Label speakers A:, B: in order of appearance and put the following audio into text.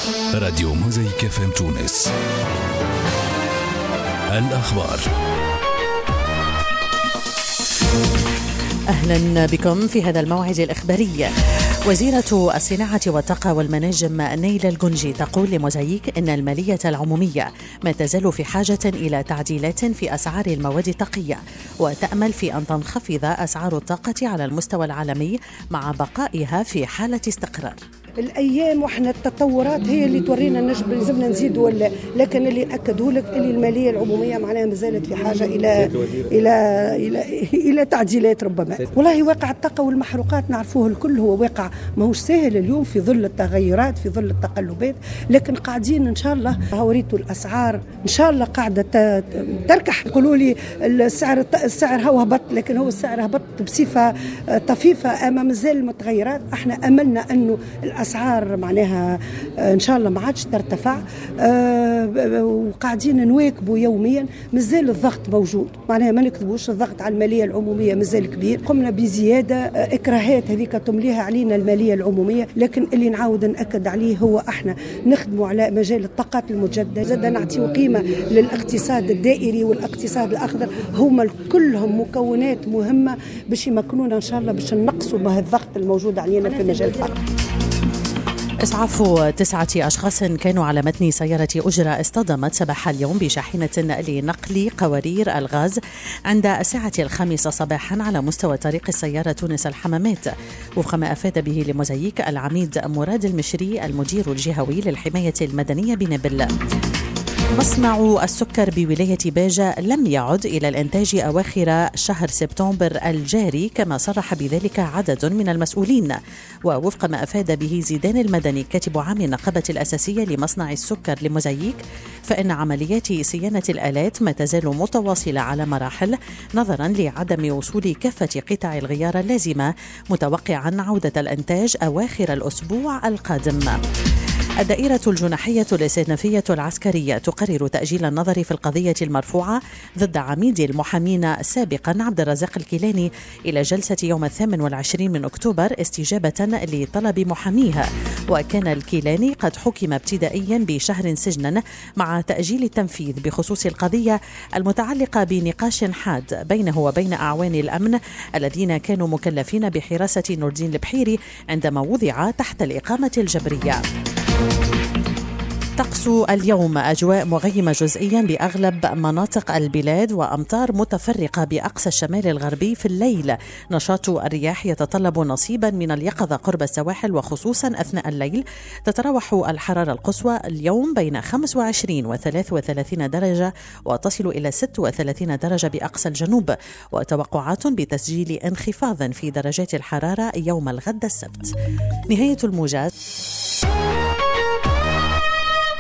A: راديو موزايك FM تونس. الأخبار.
B: أهلا بكم في هذا الموعد الإخباري. وزيرة الصناعة والطاقة والمناجم نيلة الجنجي تقول لموزايك إن المالية العمومية ما تزال في حاجة إلى تعديلات في أسعار المواد الطاقية، وتأمل في أن تنخفض أسعار الطاقة على المستوى العالمي مع بقائها في حالة استقرار.
C: الايام واحنا التطورات هي اللي تورينا نجم لازمنا نزيد ولا، لكن اللي ناكده لك اللي الماليه العموميه معناها ما زالت في حاجه الى تعديلات ربما. والله واقع الطاقه والمحروقات نعرفوه الكل، هو واقع ماهوش سهل اليوم في ظل التغيرات، في ظل التقلبات، لكن قاعدين ان شاء الله. هوريتوا الاسعار ان شاء الله قاعده تركح. يقولوا لي السعر هو هبط، لكن هو السعر هبط بصفه طفيفه امام مازال المتغيرات. احنا املنا انه الأسعار معناها إن شاء الله ما عادش ترتفع، وقاعدين نواكبوا يوميا. مازال الضغط موجود، معناها ما نكذبوش، الضغط على المالية العمومية مازال كبير. قمنا بزيادة إكراهات هذيك تمليها علينا المالية العمومية، لكن اللي نعاود نأكد عليه هو احنا نخدموا على مجال الطاقات المجددة، زاد نعطيو قيمة للاقتصاد الدائري والاقتصاد الأخضر، هما كلهم مكونات مهمة باش يمكنونا إن شاء الله باش نقصوا به الضغط الموجود علينا في مجال الطاقة.
B: إسعاف 9 أشخاص كانوا على متن سيارة أجرة اصطدمت صباح اليوم بشاحنة لنقل قوارير الغاز عند الساعة 5 صباحا على مستوى طريق السيارة تونس الحمامات، وفق ما أفاد به لموزايك العميد مراد المشري المدير الجهوي للحماية المدنية بنابل. مصنع السكر بولاية باجة لم يعد إلى الإنتاج أواخر شهر سبتمبر الجاري كما صرح بذلك عدد من المسؤولين، ووفق ما أفاد به زيدان المدني كاتب عام النقابة الأساسية لمصنع السكر لموزايك، فإن عمليات صيانة الآلات ما تزال متواصلة على مراحل نظرا لعدم وصول كافة قطع الغيار اللازمة، متوقعا عودة الإنتاج أواخر الأسبوع القادم. الدائرة الجناحية الاستئنافية العسكرية تقرر تأجيل النظر في القضية المرفوعة ضد عميد المحامين سابقا عبد الرزاق الكيلاني إلى جلسة يوم 28 من أكتوبر استجابة لطلب محاميها، وكان الكيلاني قد حكم ابتدائيا بشهر سجنا مع تأجيل التنفيذ بخصوص القضية المتعلقة بنقاش حاد بينه وبين أعوان الأمن الذين كانوا مكلفين بحراسة نور الدين البحيري عندما وضع تحت الإقامة الجبرية. طقس اليوم أجواء مغيمة جزئيا بأغلب مناطق البلاد وأمطار متفرقة بأقصى الشمال الغربي في الليل. نشاط الرياح يتطلب نصيبا من اليقظة قرب السواحل وخصوصا أثناء الليل. تتراوح الحرارة القصوى اليوم بين 25 و 33 درجة وتصل إلى 36 درجة بأقصى الجنوب، وتوقعات بتسجيل انخفاض في درجات الحرارة يوم الغد السبت. نهاية الموجات.